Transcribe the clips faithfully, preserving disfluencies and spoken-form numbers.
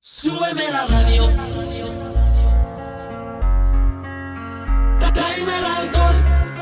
Súbeme la radio, tráeme el alcohol.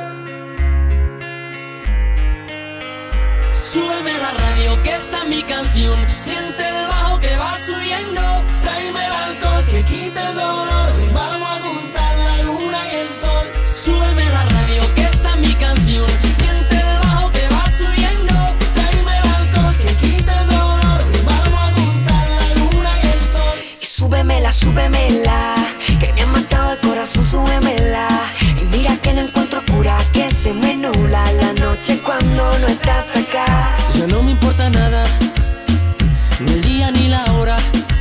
Súbeme la radio, que esta es mi canción. Siente el bajo que va subiendo. Tráeme el alcohol que quita el dolor. Vamos a juntar la luna y el sol. Súbeme la radio, que esta es mi canción. Siente el bajo que va subiendo. Tráeme el alcohol que quita el dolor. Vamos a juntar la luna y el sol. Y súbemela, súbemela, que me ha matado el corazón, súbemela. Y mira que no encuentro cura, que se me nubla la noche cuando no estás acá. Ya no me importa nada, ni el día ni la hora.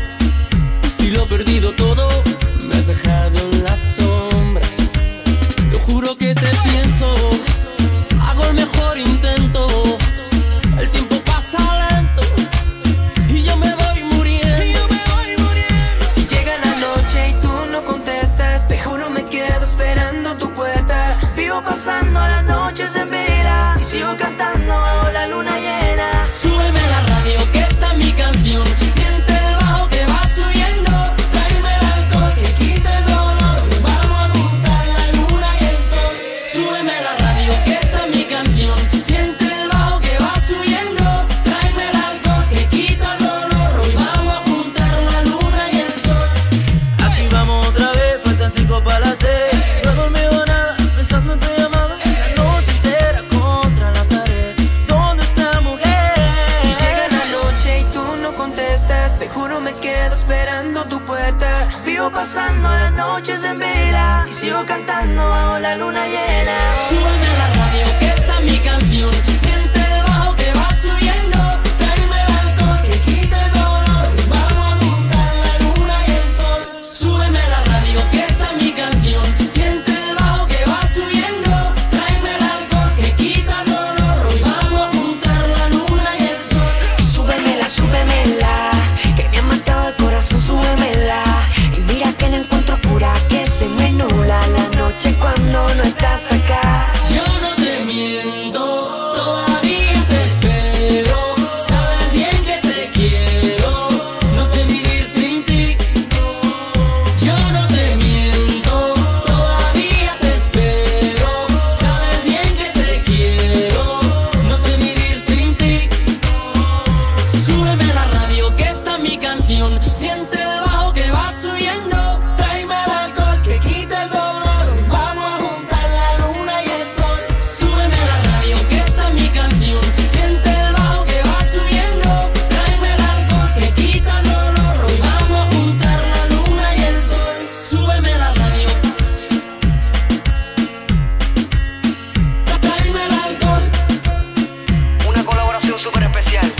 Si lo he perdido todo, me has dejado en las sombras. Te juro que te pienso, hago el mejor intento. El tiempo pasa lento y yo me voy muriendo. Si llega la noche y tú no contestas, te juro me quedo esperando tu puerta. Vivo pasando las noches en vela y sigo cantando bajo la luna llena. Súbeme la radio, que esta es mi canción. Siente el bajo que va subiendo. Tráeme el alcohol que quita el dolor. Vamos a juntar la luna y el sol. Súbeme la radio, que esta es mi canción. Siente el bajo que va subiendo. Tráeme el alcohol que quita el dolor. Hoy vamos a juntar la luna y el sol. Aquí vamos otra vez, faltan cinco para las seis. No he dormido nada, pensando en tu llamada. La noche entera contra la pared. ¿Dónde está, mujer? Si llega la noche y tú no contestas, te juro me quedo esperando tu puerta. Vivo pasando las noches en vela y sigo cantando bajo la luna llena. Súbeme la radio, que esta es mi canción. Siente el bajo que va subiendo. Tráeme el alcohol que quita el dolor. Vamos a juntar la luna y el sol. Súbeme la radio, que esta es mi canción. Siente el bajo que va subiendo. Tráeme el alcohol que quita el dolor. Hoy vamos a juntar la luna y el sol. Súbemela, súbemela, que me ha matado el corazón, súbemela. Y mira que no encuentro cura, que se me nubla la noche cuando no estás acá. Yo no te miento, todavía te espero. Sabes bien que te quiero, no sé vivir sin ti. Yo no te miento, todavía te espero. Sabes bien que te quiero, no sé vivir sin ti. Súbeme la radio, que esta es mi canción. Siente el bajo que va subiendo. Tráeme el alcohol que quita el dolor. Vamos a juntar la luna y el sol. Súbeme la radio, que esta es mi canción. Siente el bajo que va subiendo. Tráeme el alcohol que quita el dolor. Hoy vamos a juntar la luna y el sol. Súbeme la radio. Tráeme el alcohol. Una colaboración súper especial